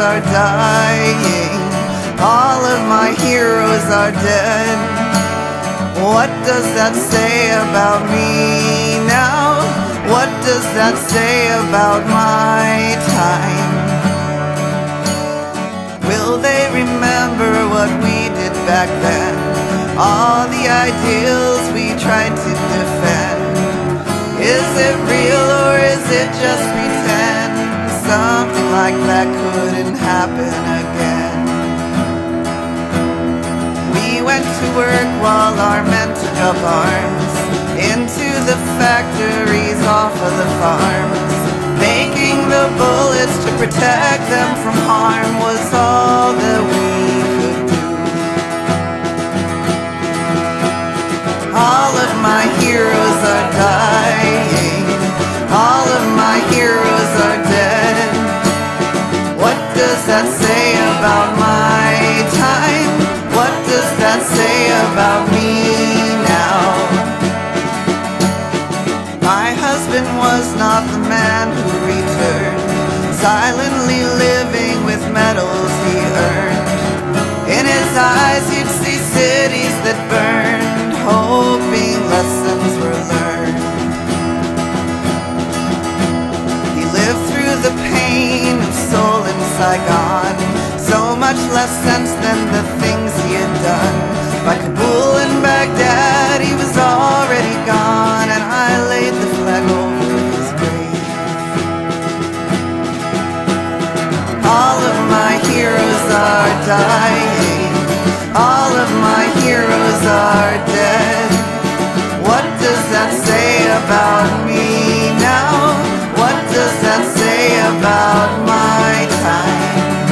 are dying. All of my heroes are dead. What does that say about me now? What does that say about my time? Will they remember what we did back then? All the ideals we tried to defend. Is it real or is it just pretend? Something like that couldn't happen again. We went to work while our men took up arms, into the factories off of the farms. Making the bullets to protect them from harm was all that we could do. All of my heroes are dying. All of my heroes are dead. What does that say about my time? What does that say about me now? My husband was not the man who returned, silently living with medals he earned. In his eyes you'd see cities that burned, hoping lessons were learned. He lived through the pain of soul in Saigon, so much less sense than the things he had done. By Kabul and Baghdad he was already gone, and I laid the flag over his grave. All of my heroes are dying. All of my heroes are dead. What does that say about me now? What does that say about my time?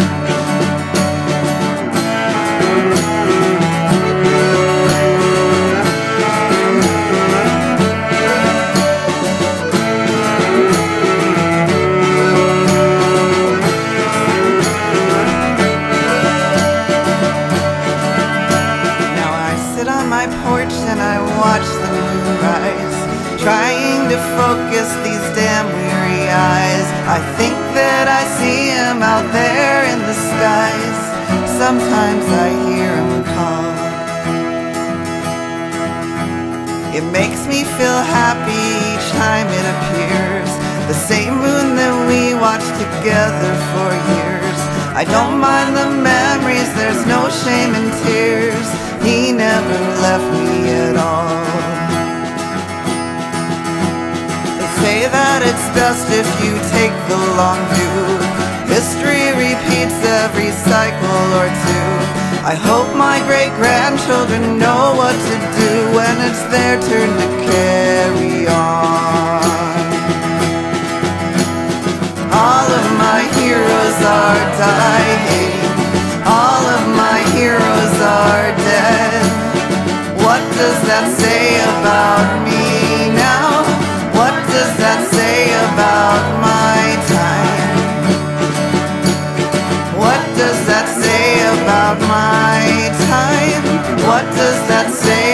Watch the moon rise, trying to focus these damn weary eyes. I think that I see him out there in the skies. Sometimes I hear him call. It makes me feel happy each time it appears, the same moon that we watched together for years. I don't mind the memories, there's no shame in tears. He never left me at all. They say that it's best if you take the long view. History repeats every cycle or two. I hope my great-grandchildren know what to do when it's their turn to carry on. All of my heroes are dying. All of my heroes are dead. What does that say about me now? What does that say about my time? What does that say about my time? What does that say